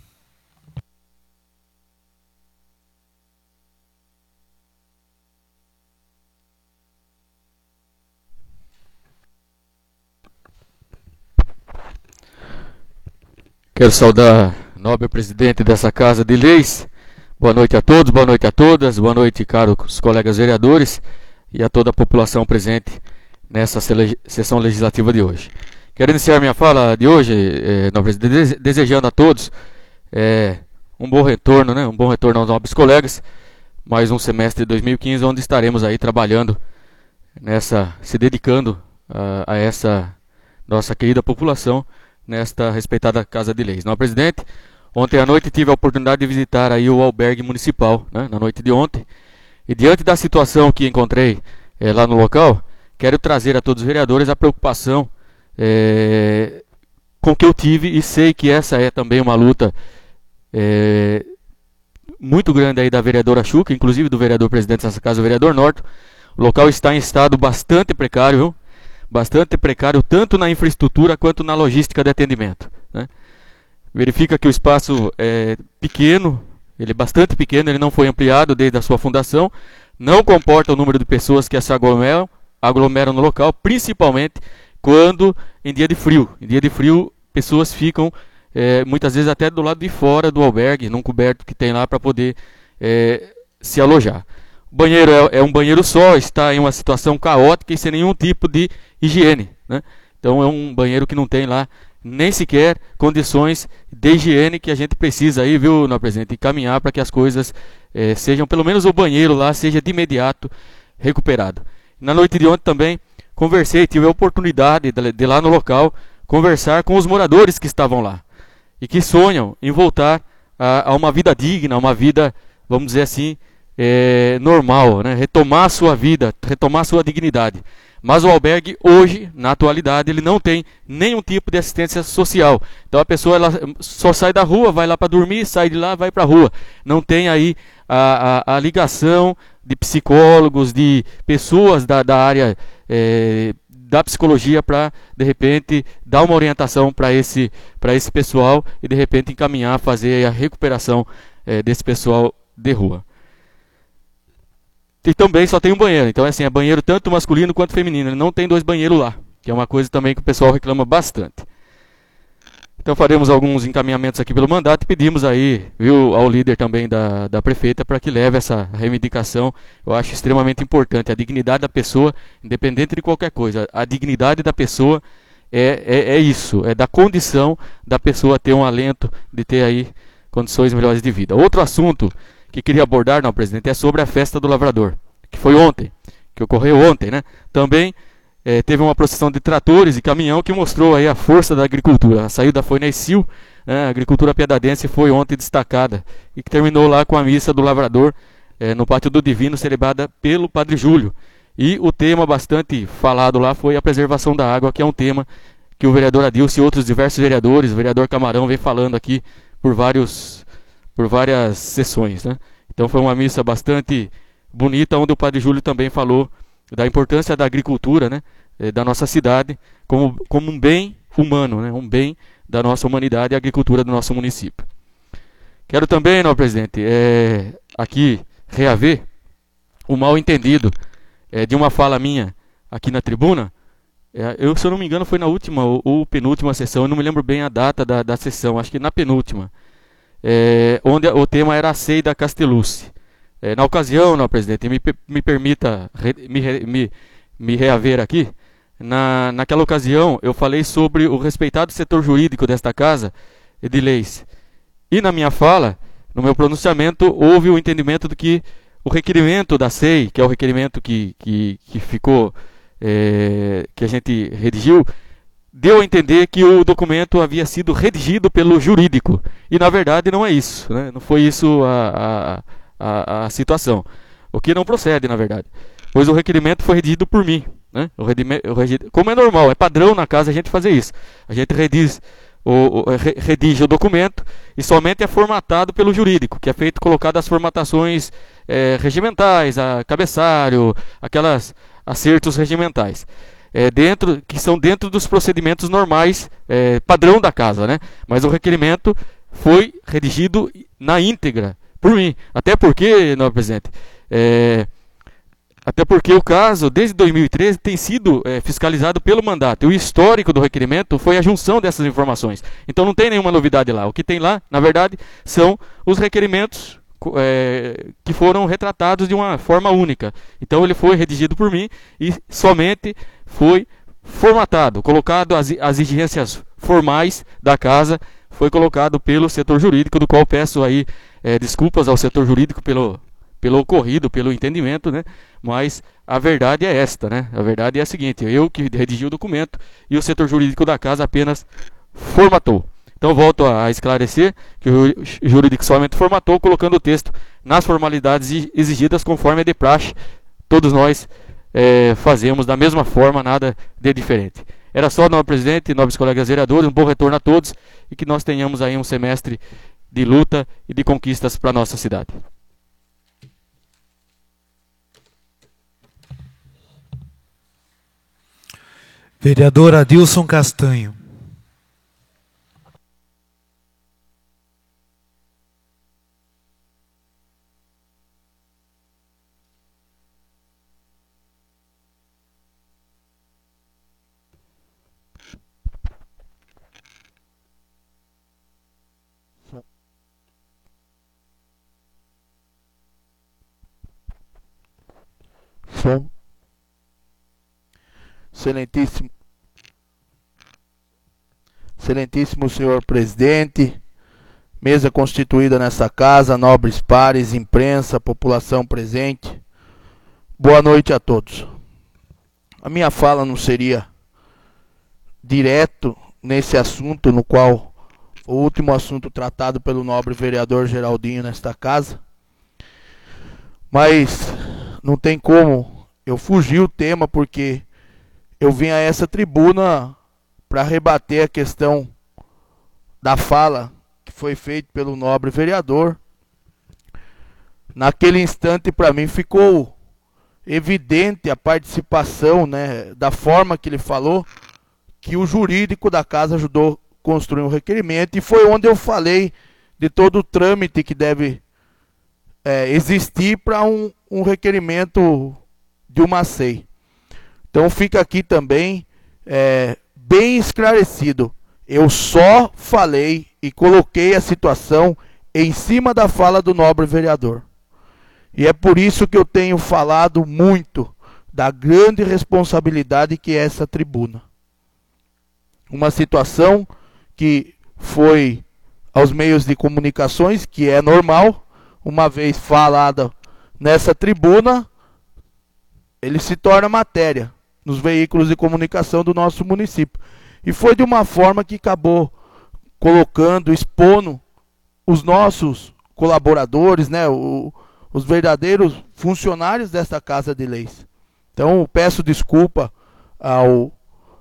Quero saudar o nobre presidente dessa Casa de Leis. Boa noite a todos, boa noite a todas, boa noite, caros colegas vereadores e a toda a população presente nessa sessão legislativa de hoje. Quero iniciar minha fala de hoje, nobre presidente, desejando a todos um bom retorno, né? Um bom retorno aos nobres colegas. Mais um semestre de 2015, onde estaremos aí trabalhando se dedicando a essa nossa querida população, nesta respeitada Casa de Leis. Não, presidente, ontem à noite tive a oportunidade de visitar aí o albergue municipal, né, na noite de ontem, e diante da situação que encontrei lá no local, quero trazer a todos os vereadores a preocupação com que eu tive, e sei que essa é também uma luta muito grande aí da vereadora Chuca, inclusive do vereador presidente dessa casa, o vereador Norton. O local está em estado bastante precário, viu? Bastante precário, tanto na infraestrutura quanto na logística de atendimento, né? Verifica que o espaço é pequeno, ele é bastante pequeno, ele não foi ampliado desde a sua fundação, não comporta o número de pessoas que se aglomeram no local, principalmente quando em dia de frio. Em dia de frio, pessoas ficam muitas vezes até do lado de fora do albergue, num coberto que tem lá para poder se alojar. O banheiro é um banheiro só, está em uma situação caótica e sem nenhum tipo de higiene, né? Então é um banheiro que não tem lá nem sequer condições de higiene que a gente precisa aí, viu, nobre presidente, encaminhar para que as coisas sejam, pelo menos o banheiro lá, seja de imediato recuperado. Na noite de ontem também tive a oportunidade de lá no local conversar com os moradores que estavam lá e que sonham em voltar a uma vida digna, uma vida, vamos dizer assim, normal, né? Retomar a sua vida, retomar a sua dignidade. Mas o albergue hoje, na atualidade, ele não tem nenhum tipo de assistência social. Então a pessoa ela só sai da rua, vai lá para dormir, sai de lá, vai para a rua. Não tem aí a ligação de psicólogos, de pessoas da área da psicologia para, de repente, dar uma orientação para esse pessoal e, de repente, encaminhar, fazer a recuperação desse pessoal de rua. E também só tem um banheiro, então é banheiro tanto masculino quanto feminino, ele não tem 2 banheiros lá, que é uma coisa também que o pessoal reclama bastante. Então faremos alguns encaminhamentos aqui pelo mandato e pedimos aí, viu, ao líder também da prefeita para que leve essa reivindicação. Eu acho extremamente importante, a dignidade da pessoa, independente de qualquer coisa, a dignidade da pessoa é isso, é da condição da pessoa ter um alento, de ter aí condições melhores de vida. Outro assunto que queria abordar, não, presidente, é sobre a festa do lavrador, que foi ontem, que ocorreu ontem, né? Também teve uma procissão de tratores e caminhão que mostrou aí a força da agricultura. A saída foi na Ecil, né? A agricultura piedadense foi ontem destacada e que terminou lá com a missa do lavrador no Pátio do Divino, celebrada pelo Padre Júlio. E o tema bastante falado lá foi a preservação da água, que é um tema que o vereador Adilson e outros diversos vereadores, o vereador Camarão, vem falando aqui por várias sessões, né? Então foi uma missa bastante bonita, onde o Padre Júlio também falou da importância da agricultura, né, da nossa cidade, como um bem humano, né, um bem da nossa humanidade e a agricultura do nosso município. Quero também, não, presidente, aqui reaver o mal entendido de uma fala minha aqui na tribuna. Se eu não me engano foi na última ou penúltima sessão, eu não me lembro bem a data da sessão, acho que na penúltima, onde o tema era a Sei da Castellucci. Na ocasião, não, presidente, me permita me reaver aqui, Naquela ocasião, eu falei sobre o respeitado setor jurídico desta Casa de Leis. E na minha fala, no meu pronunciamento, houve o entendimento de que o requerimento da SEI, que é o requerimento que ficou, que a gente redigiu, deu a entender que o documento havia sido redigido pelo jurídico. E na verdade não é isso, né? Não foi isso a situação. O que não procede, na verdade. Pois o requerimento foi redigido por mim, né? Como é normal, é padrão na casa a gente fazer isso. A gente redige o documento e somente é formatado pelo jurídico, que é feito colocado as formatações regimentais, a cabeçalho, aquelas acertos regimentais. Que são dentro dos procedimentos normais, padrão da casa, né? Mas o requerimento foi redigido na íntegra por mim. Até porque, nobre presidente, até porque o caso, desde 2013, tem sido fiscalizado pelo mandato. E o histórico do requerimento foi a junção dessas informações. Então não tem nenhuma novidade lá. O que tem lá, na verdade, são os requerimentos que foram retratados de uma forma única. Então ele foi redigido por mim e somente foi formatado, colocado as exigências formais da casa, foi colocado pelo setor jurídico, do qual peço aí desculpas ao setor jurídico pelo ocorrido, pelo entendimento, né? Mas a verdade é esta, né? A verdade é a seguinte: eu que redigi o documento e o setor jurídico da casa apenas formatou. Então volto a esclarecer que o jurídico somente formatou, colocando o texto nas formalidades exigidas conforme é de praxe. Todos nós fazemos da mesma forma, nada de diferente. Era só, nobre presidente, nobres colegas vereadores, um bom retorno a todos e que nós tenhamos aí um semestre de luta e de conquistas para a nossa cidade. Vereador Adilson Castanho. Som. Excelentíssimo senhor presidente, mesa constituída nessa casa, nobres pares, imprensa, população presente, boa noite a todos. A minha fala não seria direto nesse assunto, no qual o último assunto tratado pelo nobre vereador Geraldinho nesta casa, mas não tem como eu fugir o tema, porque eu vim a essa tribuna para rebater a questão da fala que foi feita pelo nobre vereador. Naquele instante, para mim, ficou evidente a participação, né, da forma que ele falou, que o jurídico da casa ajudou a construir um requerimento, e foi onde eu falei de todo o trâmite que deve existir para um requerimento de uma SEI. Então fica aqui também bem esclarecido. Eu só falei e coloquei a situação em cima da fala do nobre vereador. E é por isso que eu tenho falado muito da grande responsabilidade que é essa tribuna. Uma situação que foi aos meios de comunicações, que é normal, uma vez falada nessa tribuna, ele se torna matéria nos veículos de comunicação do nosso município. E foi de uma forma que acabou colocando, expondo os nossos colaboradores, né, os verdadeiros funcionários desta Casa de Leis. Então, peço desculpa ao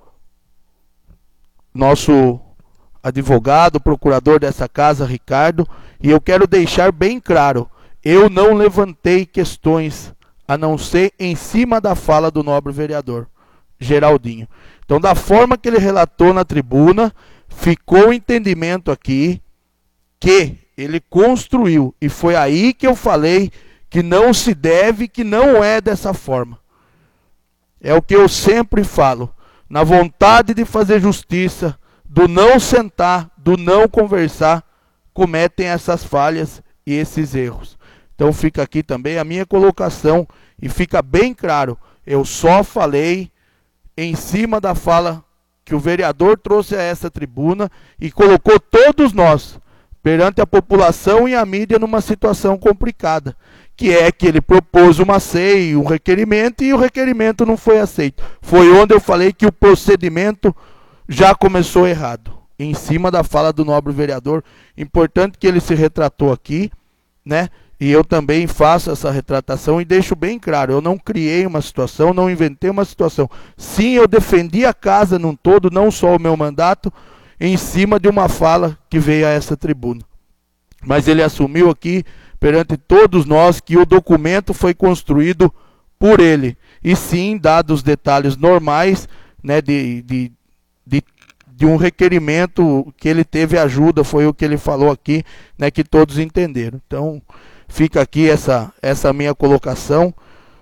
nosso advogado, procurador dessa casa, Ricardo, e eu quero deixar bem claro, eu não levantei questões a não ser em cima da fala do nobre vereador Geraldinho. Então, da forma que ele relatou na tribuna, ficou o entendimento aqui que ele construiu, e foi aí que eu falei que não se deve, que não é dessa forma. É o que eu sempre falo, na vontade de fazer justiça, do não sentar, do não conversar, cometem essas falhas e esses erros. Então fica aqui também a minha colocação, e fica bem claro, eu só falei em cima da fala que o vereador trouxe a essa tribuna e colocou todos nós, perante a população e a mídia, numa situação complicada, que é que ele propôs uma CEI, um requerimento, e o requerimento não foi aceito. Foi onde eu falei que o procedimento já começou errado, em cima da fala do nobre vereador. Importante que ele se retratou aqui, né? E eu também faço essa retratação e deixo bem claro, eu não criei uma situação, não inventei uma situação. Sim, eu defendi a casa num todo, não só o meu mandato, em cima de uma fala que veio a essa tribuna. Mas ele assumiu aqui, perante todos nós, que o documento foi construído por ele. E sim, dados os detalhes normais, né, de um requerimento que ele teve ajuda, foi o que ele falou aqui, né, que todos entenderam. Então, fica aqui essa minha colocação.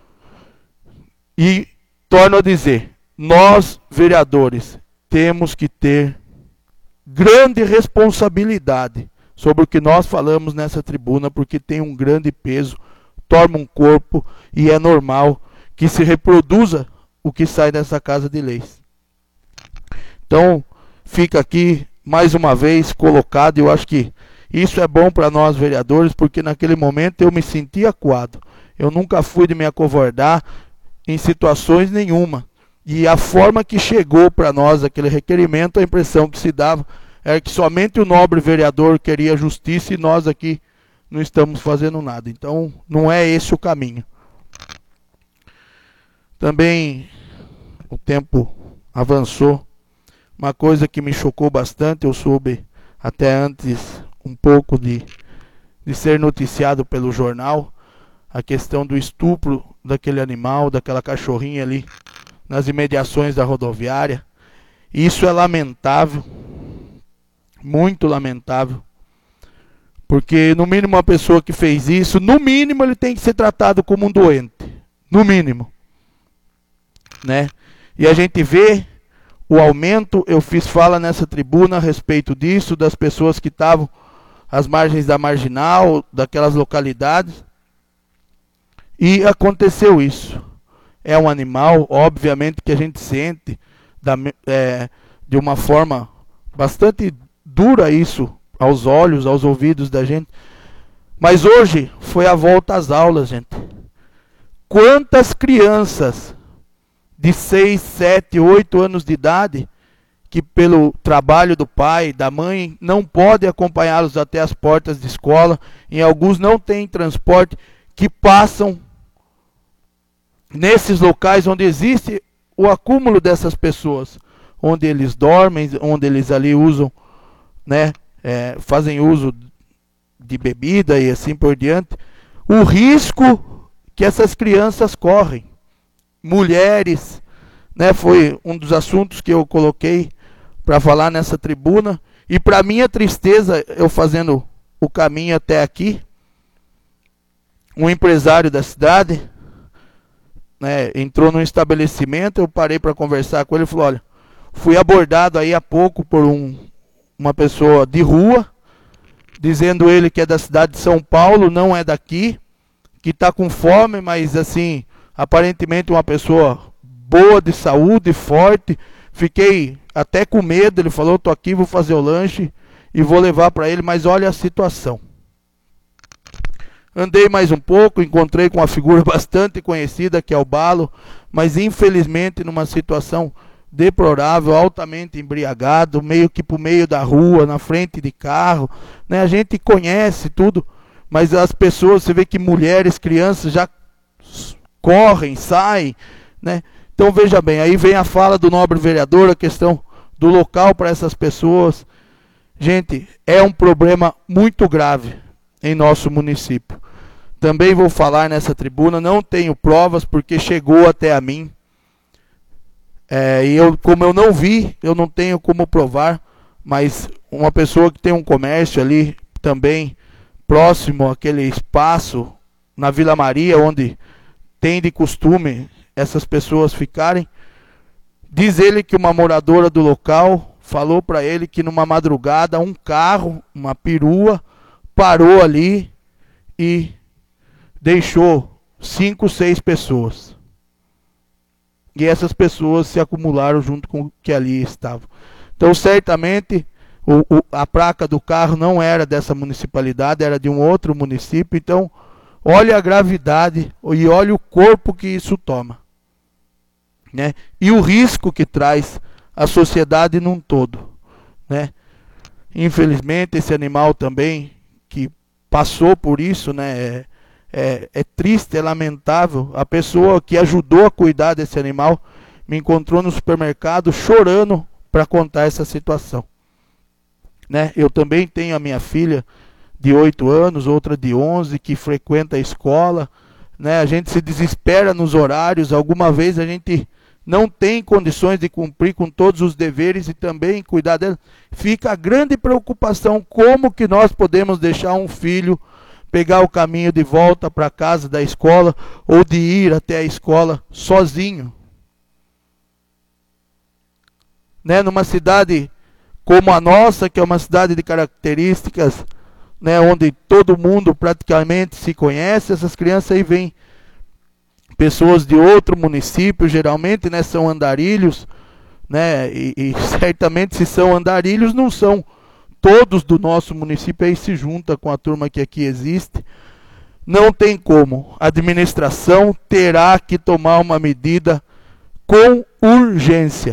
E torno a dizer, nós, vereadores, temos que ter grande responsabilidade sobre o que nós falamos nessa tribuna, porque tem um grande peso, toma um corpo, e é normal que se reproduza o que sai dessa Casa de Leis. Então, fica aqui mais uma vez colocado, e eu acho que isso é bom para nós vereadores, porque naquele momento eu me senti acuado. Eu nunca fui de me acovardar em situações nenhuma. E a forma que chegou para nós aquele requerimento, a impressão que se dava era que somente o nobre vereador queria justiça e nós aqui não estamos fazendo nada. Então, não é esse o caminho. Também o tempo avançou. Uma coisa que me chocou bastante, eu soube até antes um pouco de ser noticiado pelo jornal, a questão do estupro daquele animal, daquela cachorrinha ali, nas imediações da rodoviária. Isso é lamentável, muito lamentável, porque no mínimo uma pessoa que fez isso, no mínimo ele tem que ser tratado como um doente, no mínimo, né? E a gente vê o aumento, eu fiz fala nessa tribuna a respeito disso, das pessoas que estavam às margens da marginal, daquelas localidades, e aconteceu isso. É um animal, obviamente que a gente sente de uma forma bastante dura isso aos olhos, aos ouvidos da gente. Mas hoje foi a volta às aulas, gente. Quantas crianças de 6, 7, 8 anos de idade, que pelo trabalho do pai, da mãe, não podem acompanhá-los até as portas de escola, em alguns não têm transporte, que passam nesses locais onde existe o acúmulo dessas pessoas, onde eles dormem, onde eles ali usam, né, fazem uso de bebida e assim por diante, o risco que essas crianças correm. Mulheres, né, foi um dos assuntos que eu coloquei para falar nessa tribuna, e para minha tristeza, eu fazendo o caminho até aqui, um empresário da cidade, né, entrou num estabelecimento, eu parei para conversar com ele e falou, olha, fui abordado aí há pouco por uma pessoa de rua, dizendo ele que é da cidade de São Paulo, não é daqui, que está com fome, mas assim, aparentemente uma pessoa boa de saúde, forte. Fiquei até com medo, ele falou, estou aqui, vou fazer o lanche e vou levar para ele, mas olha a situação. Andei mais um pouco, encontrei com uma figura bastante conhecida, que é o Balo, mas infelizmente numa situação deplorável, altamente embriagado, meio que por meio da rua, na frente de carro, né? A gente conhece tudo, mas as pessoas, você vê que mulheres, crianças já correm, saem, né? Então veja bem, aí vem a fala do nobre vereador, a questão do local para essas pessoas. Gente, é um problema muito grave em nosso município. Também vou falar nessa tribuna, não tenho provas porque chegou até a mim. E como eu não vi, eu não tenho como provar, mas uma pessoa que tem um comércio ali também próximo àquele espaço na Vila Maria, onde tem de costume essas pessoas ficarem, diz ele que uma moradora do local falou para ele que numa madrugada um carro, uma perua, parou ali e deixou 5, 6 pessoas. e essas pessoas se acumularam junto com o que ali estavam. Então, certamente, a placa do carro não era dessa municipalidade, era de um outro município. Então, olha a gravidade e olha o corpo que isso toma, né? E o risco que traz a sociedade num todo, né? Infelizmente, esse animal também, que passou por isso, né? É triste, é lamentável. A pessoa que ajudou a cuidar desse animal me encontrou no supermercado chorando para contar essa situação, né? Eu também tenho a minha filha de 8 anos, outra de 11, que frequenta a escola, né? A gente se desespera nos horários, alguma vez a gente não tem condições de cumprir com todos os deveres e também cuidar dela. Fica a grande preocupação, como que nós podemos deixar um filho pegar o caminho de volta para casa da escola ou de ir até a escola sozinho, né? Numa cidade como a nossa, que é uma cidade de características, né, onde todo mundo praticamente se conhece, essas crianças aí vêm pessoas de outro município, geralmente, né, são andarilhos, né, e certamente se são andarilhos, não são todos do nosso município, aí se junta com a turma que aqui existe. Não tem como. A administração terá que tomar uma medida com urgência.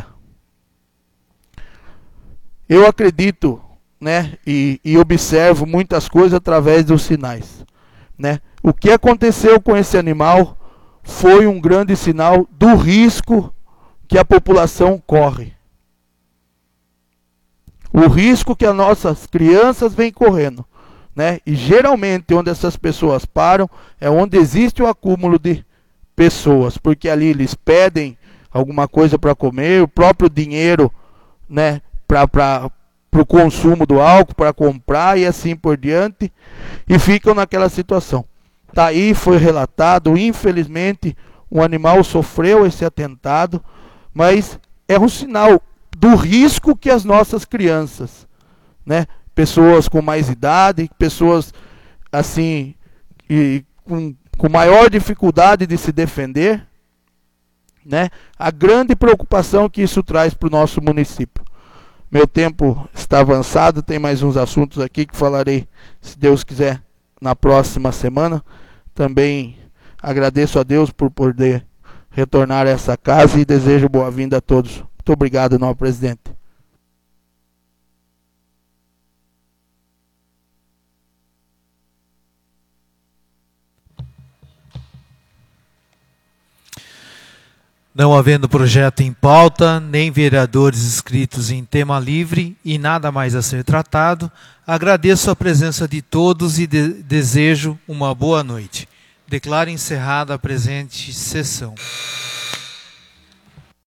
Eu acredito, né, e observo muitas coisas através dos sinais, né? O que aconteceu com esse animal foi um grande sinal do risco que a população corre. O risco que as nossas crianças vêm correndo, né? E geralmente onde essas pessoas param é onde existe o acúmulo de pessoas, porque ali eles pedem alguma coisa para comer, o próprio dinheiro, né, para o consumo do álcool, para comprar e assim por diante, e ficam naquela situação. Tá aí, foi relatado, infelizmente um animal sofreu esse atentado, mas é um sinal do risco que as nossas crianças, né, pessoas com mais idade, pessoas assim, e com maior dificuldade de se defender, né, a grande preocupação que isso traz para o nosso município. Meu tempo está avançado, tem mais uns assuntos aqui que falarei, se Deus quiser, na próxima semana. Também agradeço a Deus por poder retornar a essa casa e desejo boa-vinda a todos. Muito obrigado, nosso presidente. Não havendo projeto em pauta, nem vereadores inscritos em tema livre e nada mais a ser tratado, agradeço a presença de todos e desejo uma boa noite. Declaro encerrada a presente sessão.